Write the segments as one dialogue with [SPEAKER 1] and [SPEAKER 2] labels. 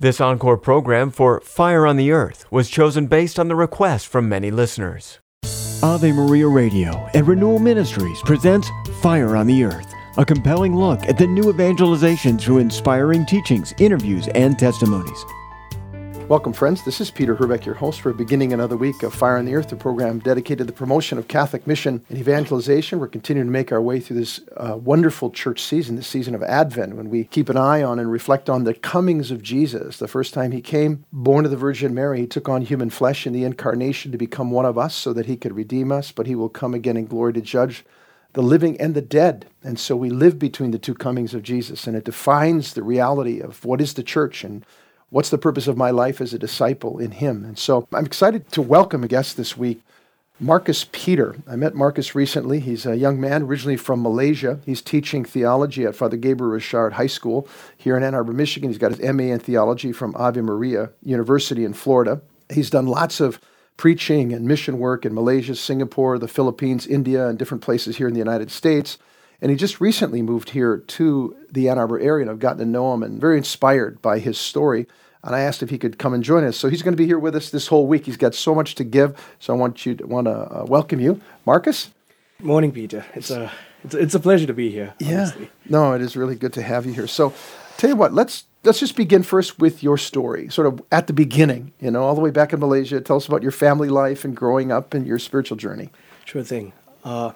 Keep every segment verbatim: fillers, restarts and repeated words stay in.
[SPEAKER 1] This encore program for Fire on the Earth was chosen based on the request from many listeners.
[SPEAKER 2] Ave Maria Radio and Renewal Ministries presents Fire on the Earth, a compelling look at the new evangelization through inspiring teachings, interviews, and testimonies.
[SPEAKER 3] Welcome, friends. This is Peter Herbeck, your host for beginning another week of Fire on the Earth, a program dedicated to the promotion of Catholic mission and evangelization. We're continuing to make our way through this uh, wonderful church season, this season of Advent, when we keep an eye on and reflect on the comings of Jesus. The first time he came, born of the Virgin Mary, he took on human flesh in the incarnation to become one of us so that he could redeem us, but he will come again in glory to judge the living and the dead. And so we live between the two comings of Jesus, and it defines the reality of what is the church and what's the purpose of my life as a disciple in him. And so I'm excited to welcome a guest this week, Marcus Peter. I met Marcus recently. He's a young man originally from Malaysia. He's teaching theology at Father Gabriel Richard High School here in Ann Arbor, Michigan. He's got his M A in theology from Ave Maria University in Florida. He's done lots of preaching and mission work in Malaysia, Singapore, the Philippines, India, and different places here in the United States. And he just recently moved here to the Ann Arbor area, and I've gotten to know him and very inspired by his story. And I asked if he could come and join us. So he's going to be here with us this whole week. He's got so much to give. So I want you to want to uh, welcome you, Marcus.
[SPEAKER 4] Morning, Peter. It's a it's, it's a pleasure to be here. Honestly.
[SPEAKER 3] Yeah. No, it is really good to have you here. So tell you what, let's let's just begin first with your story, sort of at the beginning. You know, all the way back in Malaysia. Tell us about your family life and growing up and your spiritual journey.
[SPEAKER 4] Sure thing. Uh,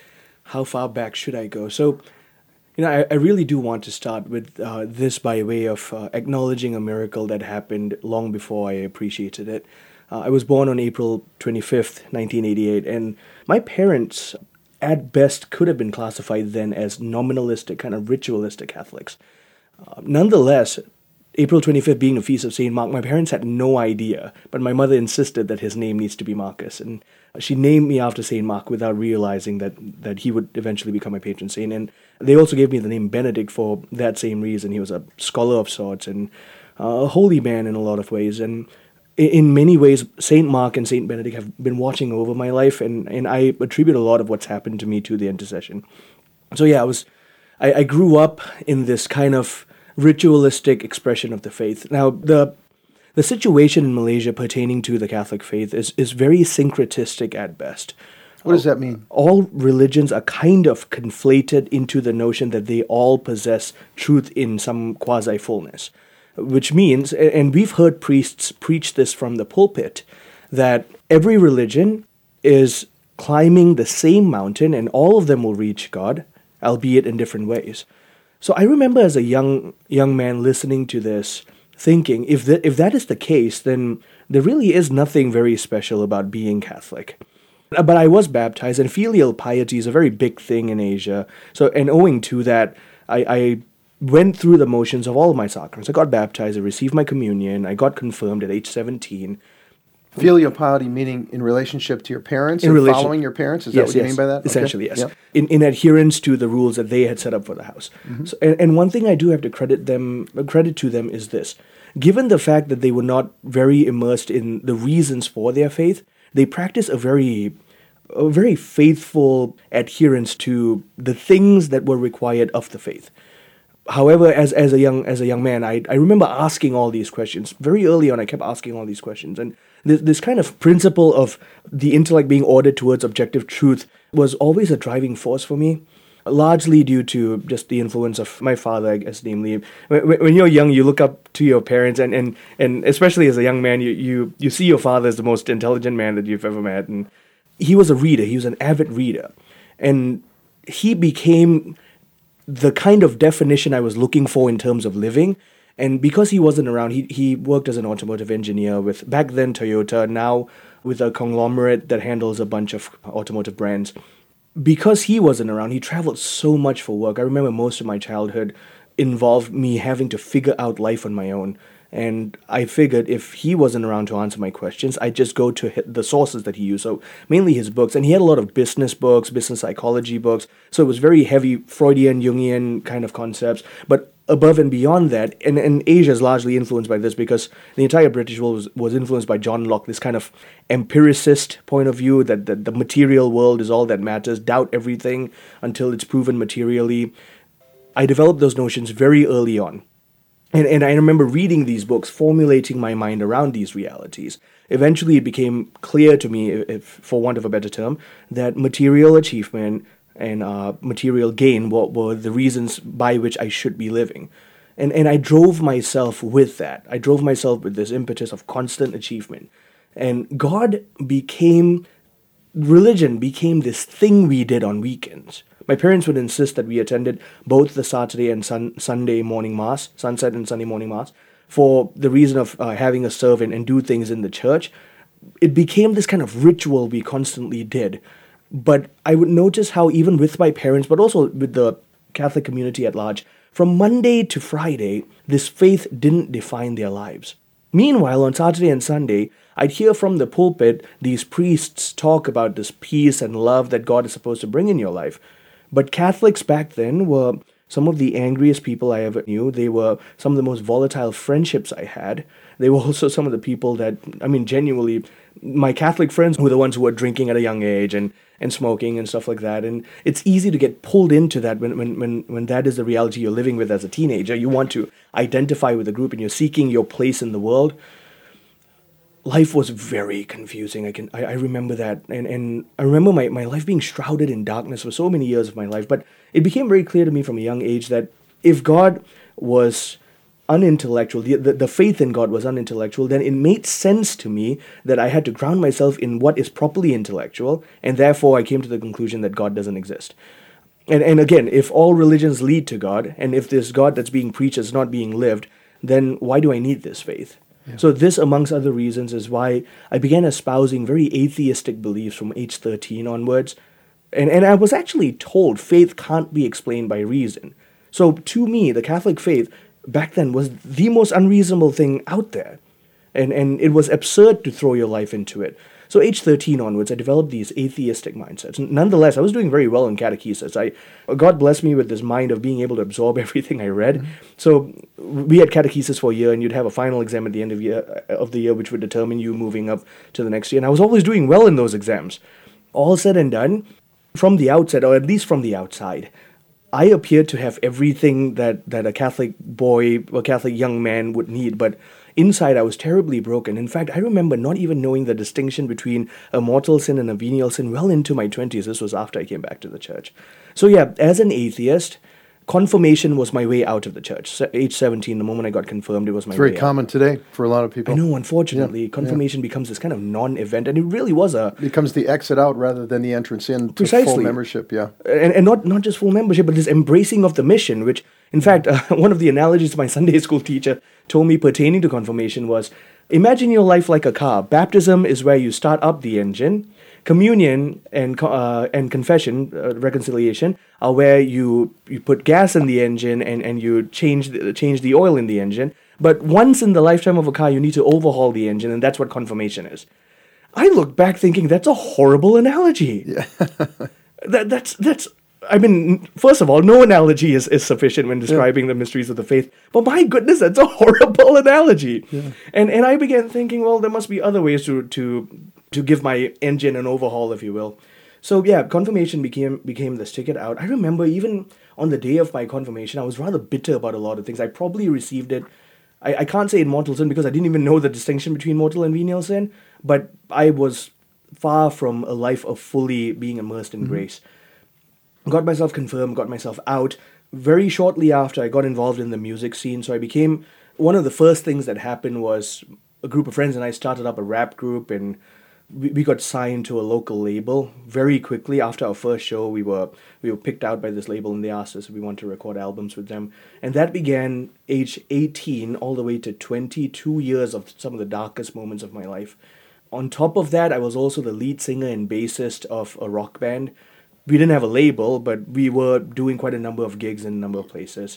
[SPEAKER 4] how far back should I go? So. You know, I, I really do want to start with uh, this by way of uh, acknowledging a miracle that happened long before I appreciated it. Uh, I was born on April twenty-fifth, nineteen eighty-eight, and my parents, at best, could have been classified then as nominalistic, kind of ritualistic Catholics. Uh, nonetheless, April twenty-fifth being the feast of Saint Mark, my parents had no idea, but my mother insisted that his name needs to be Marcus, and she named me after Saint Mark without realizing that, that he would eventually become my patron saint. And they also gave me the name Benedict for that same reason. He was a scholar of sorts and a holy man in a lot of ways. And in many ways, Saint Mark and Saint Benedict have been watching over my life, and, and I attribute a lot of what's happened to me to the intercession. So yeah, I was I, I grew up in this kind of ritualistic expression of the faith. Now, the the situation in Malaysia pertaining to the Catholic faith is, is very syncretistic at best.
[SPEAKER 3] What does that mean?
[SPEAKER 4] All religions are kind of conflated into the notion that they all possess truth in some quasi-fullness, which means, and we've heard priests preach this from the pulpit, that every religion is climbing the same mountain and all of them will reach God, albeit in different ways. So I remember as a young young man listening to this, thinking, if that, if that is the case, then there really is nothing very special about being Catholic. But I was baptized, and filial piety is a very big thing in Asia. So, and owing to that, I, I went through the motions of all of my sacraments. I got baptized, I received my communion, I got confirmed at age seventeen.
[SPEAKER 3] Filial piety meaning in relationship to your parents
[SPEAKER 4] in
[SPEAKER 3] and
[SPEAKER 4] relation-
[SPEAKER 3] following your parents? Is
[SPEAKER 4] yes,
[SPEAKER 3] that what you
[SPEAKER 4] yes.
[SPEAKER 3] mean by that?
[SPEAKER 4] Essentially,
[SPEAKER 3] Okay.
[SPEAKER 4] yes.
[SPEAKER 3] Yep.
[SPEAKER 4] In, in adherence to the rules that they had set up for the house. Mm-hmm. So, and, and one thing I do have to credit them, credit to them is this. Given the fact that they were not very immersed in the reasons for their faith, they practiced a very a very faithful adherence to the things that were required of the faith. However, as as a young as a young man, I I remember asking all these questions. Very early on, I kept asking all these questions. And this, this kind of principle of the intellect being ordered towards objective truth was always a driving force for me, largely due to just the influence of my father, I guess, namely. When, when you're young, you look up to your parents, and, and, and especially as a young man, you, you, you see your father as the most intelligent man that you've ever met. And he was a reader. He was an avid reader. And he became the kind of definition I was looking for in terms of living. And because he wasn't around, he, he worked as an automotive engineer with, back then, Toyota, now with a conglomerate that handles a bunch of automotive brands. Because he wasn't around, he traveled so much for work. I remember most of my childhood involved me having to figure out life on my own. And I figured if he wasn't around to answer my questions, I'd just go to the sources that he used. So mainly his books. And he had a lot of business books, business psychology books. So it was very heavy Freudian, Jungian kind of concepts. But above and beyond that, and, and Asia is largely influenced by this because the entire British world was, was influenced by John Locke, this kind of empiricist point of view that, that the material world is all that matters, doubt everything until it's proven materially. I developed those notions very early on. And, and I remember reading these books, formulating my mind around these realities. Eventually, it became clear to me, if, for want of a better term, that material achievement and uh, material gain were, were the reasons by which I should be living. And, and I drove myself with that. I drove myself with this impetus of constant achievement. And God became, religion became this thing we did on weekends. My parents would insist that we attended both the Saturday and sun, Sunday morning mass, sunset and Sunday morning mass, for the reason of uh, having a servant and do things in the church. It became this kind of ritual we constantly did. But I would notice how even with my parents, but also with the Catholic community at large, from Monday to Friday, this faith didn't define their lives. Meanwhile, on Saturday and Sunday, I'd hear from the pulpit these priests talk about this peace and love that God is supposed to bring in your life. But Catholics back then were some of the angriest people I ever knew. They were some of the most volatile friendships I had. They were also some of the people that, I mean, genuinely, my Catholic friends were the ones who were drinking at a young age and, and smoking and stuff like that. And it's easy to get pulled into that when, when, when, when that is the reality you're living with as a teenager. You want to identify with a group and you're seeking your place in the world. Life was very confusing. I can I, I remember that. And, and I remember my, my life being shrouded in darkness for so many years of my life. But it became very clear to me from a young age that if God was unintellectual, the, the, the faith in God was unintellectual, then it made sense to me that I had to ground myself in what is properly intellectual. And therefore, I came to the conclusion that God doesn't exist. And, and again, if all religions lead to God, and if this God that's being preached is not being lived, then why do I need this faith? Yeah. So this, amongst other reasons, is why I began espousing very atheistic beliefs from age thirteen onwards. And, and I was actually told faith can't be explained by reason. So to me, the Catholic faith back then was the most unreasonable thing out there. And, and it was absurd to throw your life into it. So age thirteen onwards, I developed these atheistic mindsets. Nonetheless, I was doing very well in catechesis. I, God blessed me with this mind of being able to absorb everything I read. Mm-hmm. So we had catechesis for a year, and you'd have a final exam at the end of, year, of the year, which would determine you moving up to the next year. And I was always doing well in those exams. All said and done, from the outset, or at least from the outside, I appeared to have everything that, that a Catholic boy or Catholic young man would need, but inside, I was terribly broken. In fact, I remember not even knowing the distinction between a mortal sin and a venial sin well into my twenties. This was after I came back to the church. So yeah, as an atheist, confirmation was my way out of the church. So, age seventeen, the moment I got confirmed, it was my
[SPEAKER 3] it's very
[SPEAKER 4] way
[SPEAKER 3] common
[SPEAKER 4] out.
[SPEAKER 3] today for a lot of people.
[SPEAKER 4] I know, unfortunately,
[SPEAKER 3] yeah,
[SPEAKER 4] confirmation
[SPEAKER 3] yeah.
[SPEAKER 4] becomes this kind of non-event, and it really was a...
[SPEAKER 3] It becomes the exit out rather than the entrance in to
[SPEAKER 4] Precisely.
[SPEAKER 3] full membership, yeah.
[SPEAKER 4] And, and not, not just full membership, but this embracing of the mission, which, in fact, uh, one of the analogies my Sunday school teacher told me pertaining to confirmation was, imagine your life like a car. Baptism is where you start up the engine. Communion and uh, and confession, uh, reconciliation, are where you, you put gas in the engine and, and you change the, change the oil in the engine. But once in the lifetime of a car, you need to overhaul the engine, and that's what confirmation is. I look back thinking, that's a horrible analogy. Yeah. that, that's... that's I mean, first of all, no analogy is, is sufficient when describing yeah. the mysteries of the faith. But my goodness, that's a horrible analogy. Yeah. And and I began thinking, well, there must be other ways to to to give my engine an overhaul, if you will. So yeah, confirmation became became this ticket out. I remember even on the day of my confirmation, I was rather bitter about a lot of things. I probably received it. I, I can't say in mortal sin because I didn't even know the distinction between mortal and venial sin. But I was far from a life of fully being immersed in mm-hmm. grace. Got myself confirmed, got myself out. Very shortly after, I got involved in the music scene. So I became, one of the first things that happened was a group of friends and I started up a rap group, and we, we got signed to a local label very quickly. After our first show, we were we were picked out by this label and they asked us if we wanted to record albums with them. And that began age eighteen all the way to twenty-two years of some of the darkest moments of my life. On top of that, I was also the lead singer and bassist of a rock band. We didn't have a label, but we were doing quite a number of gigs in a number of places.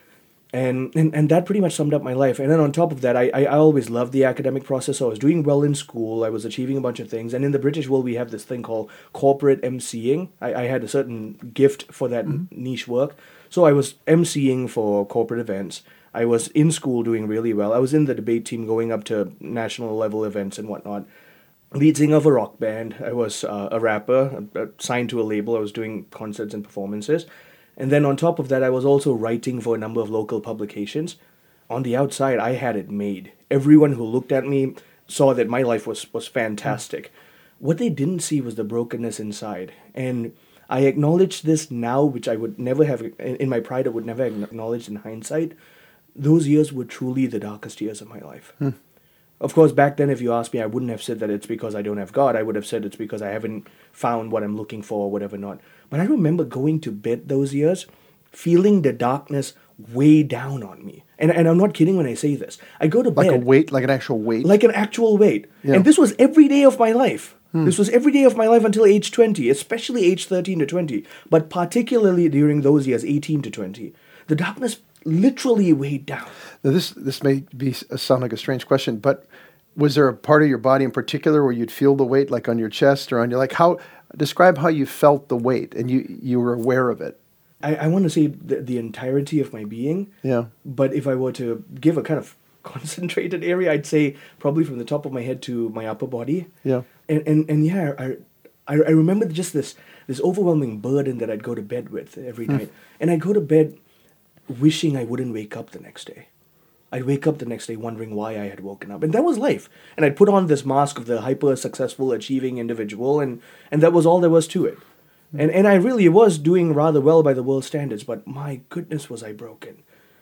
[SPEAKER 4] And, and and that pretty much summed up my life. And then on top of that, I, I, I always loved the academic process. So I was doing well in school. I was achieving a bunch of things. And in the British world, we have this thing called corporate emceeing. I, I had a certain gift for that mm-hmm. niche work. So I was emceeing for corporate events. I was in school doing really well. I was in the debate team going up to national level events and whatnot. Lead singer of a rock band. I was uh, a rapper, uh, signed to a label. I was doing concerts and performances. And then on top of that, I was also writing for a number of local publications. on the outside, I had it made. Everyone who looked at me saw that my life was, was fantastic. What they didn't see was the brokenness inside. And I acknowledge this now, which I would never have, in my pride, I would never have acknowledged in hindsight. Those years were truly the darkest years of my life. Hmm. Of course, back then, if you asked me, I wouldn't have said that it's because I don't have God. I would have said it's because I haven't found what I'm looking for or whatever not. But I remember going to bed those years, feeling the darkness weigh down on me. And, and I'm not kidding when I say this. I go to
[SPEAKER 3] like
[SPEAKER 4] bed.
[SPEAKER 3] Like a weight, like an actual weight?
[SPEAKER 4] Like an actual weight. Yeah. And this was every day of my life. Hmm. This was every day of my life until age twenty, especially age thirteen to twenty. But particularly during those years, eighteen to twenty. The darkness literally weighed down.
[SPEAKER 3] Now this this may be sound like a strange question, but was there a part of your body in particular where you'd feel the weight, like on your chest or on your, like how, describe how you felt the weight and you, you were aware of it?
[SPEAKER 4] I, I want to say the, the entirety of my being. Yeah. But if I were to give a kind of concentrated area, I'd say probably from the top of my head to my upper body. Yeah. And and, and yeah, I, I I remember just this this overwhelming burden that I'd go to bed with every hmm. night. And I'd go to bed wishing I wouldn't wake up the next day. I'd wake up the next day wondering why I had woken up. And that was life. And I'd put on this mask of the hyper-successful, achieving individual, and, and that was all there was to it. Mm. And and I really was doing rather well by the world standards, but my goodness was I broken.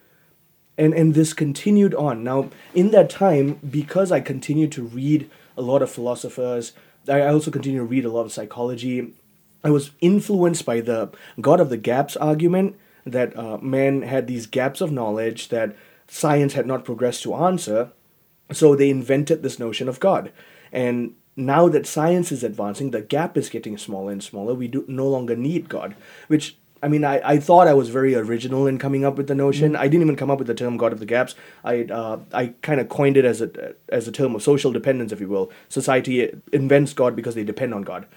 [SPEAKER 4] And and this continued on. Now, in that time, because I continued to read a lot of philosophers, I also continued to read a lot of psychology, I was influenced by the God of the gaps argument, that uh, man had these gaps of knowledge that science had not progressed to answer, so they invented this notion of God. And now that science is advancing, the gap is getting smaller and smaller. We do no longer need God, which, I mean, I, I thought I was very original in coming up with the notion. Mm. I didn't even come up with the term God of the gaps. I uh, I kind of coined it as a, as a term of social dependence, if you will. Society invents God because they depend on God.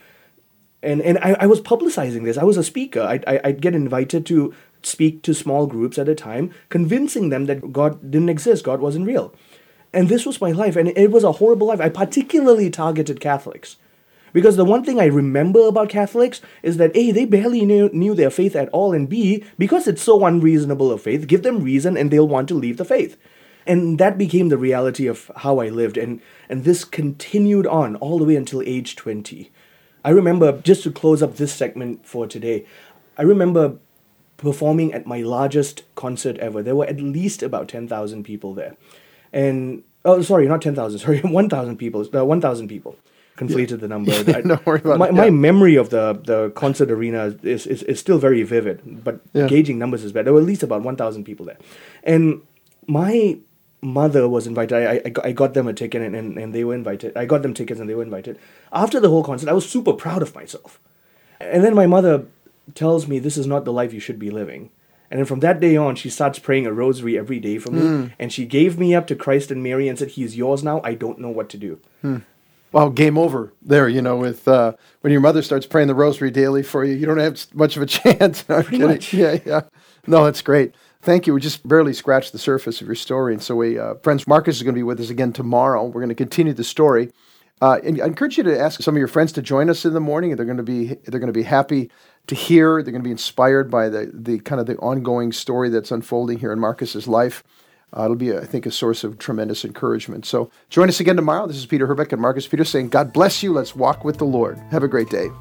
[SPEAKER 4] And and I, I was publicizing this. I was a speaker. I'd, I'd get invited to speak to small groups at a time, convincing them that God didn't exist, God wasn't real. And this was my life, and it was a horrible life. I particularly targeted Catholics. Because the one thing I remember about Catholics is that A, they barely knew, knew their faith at all, and B, because it's so unreasonable a faith, give them reason and they'll want to leave the faith. And that became the reality of how I lived, and, and this continued on all the way until age twenty. I remember, just to close up this segment for today, I remember performing at my largest concert ever. There were at least about ten thousand people there. And, oh, sorry, not ten thousand, sorry, one thousand people, uh, one thousand people. Conflated yeah. the number. I,
[SPEAKER 3] Don't worry about
[SPEAKER 4] my,
[SPEAKER 3] it.
[SPEAKER 4] My
[SPEAKER 3] yeah.
[SPEAKER 4] memory of the, the concert arena is, is, is still very vivid, but yeah. gauging numbers is better. There were at least about one thousand people there. And my mother was invited. I, I, I got them a ticket and, and, and they were invited. I got them tickets and they were invited. After the whole concert, I was super proud of myself. And then my mother tells me this is not the life you should be living. And then from that day on, she starts praying a rosary every day for me. Mm. And she gave me up to Christ and Mary and said, He's yours now. I don't know what to do.
[SPEAKER 3] Mm. Well, game over there, you know, with uh, when your mother starts praying the rosary daily for you, you don't have much of a chance. No,
[SPEAKER 4] Pretty much.
[SPEAKER 3] Yeah, yeah. No, that's great. Thank you. We just barely scratched the surface of your story. And so, we, uh, friends, Marcus is going to be with us again tomorrow. We're going to continue the story. Uh, and I encourage you to ask some of your friends to join us in the morning. They're going to be they're going to be happy to hear. They're going to be inspired by the the kind of the ongoing story that's unfolding here in Marcus's life. Uh, it'll be, I think, a source of tremendous encouragement. So join us again tomorrow. This is Peter Herbeck and Marcus Peters saying, God bless you. Let's walk with the Lord. Have a great day.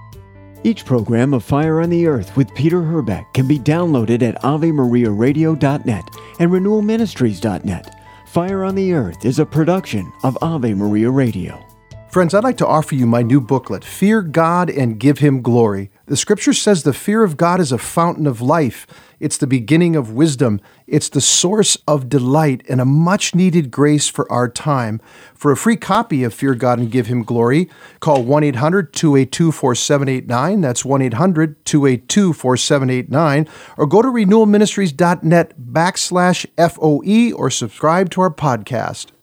[SPEAKER 2] Each program of Fire on the Earth with Peter Herbeck can be downloaded at ave maria radio dot net and renewal ministries dot net. Fire on the Earth is a production of Ave Maria Radio.
[SPEAKER 3] Friends, I'd like to offer you my new booklet, Fear God and Give Him Glory. The Scripture says the fear of God is a fountain of life. It's the beginning of wisdom. It's the source of delight and a much-needed grace for our time. For a free copy of Fear God and Give Him Glory, call one eight hundred two eight two four seven eight nine. That's one eight hundred two eight two four seven eight nine. Or go to renewal ministries dot net backslash F O E or subscribe to our podcast.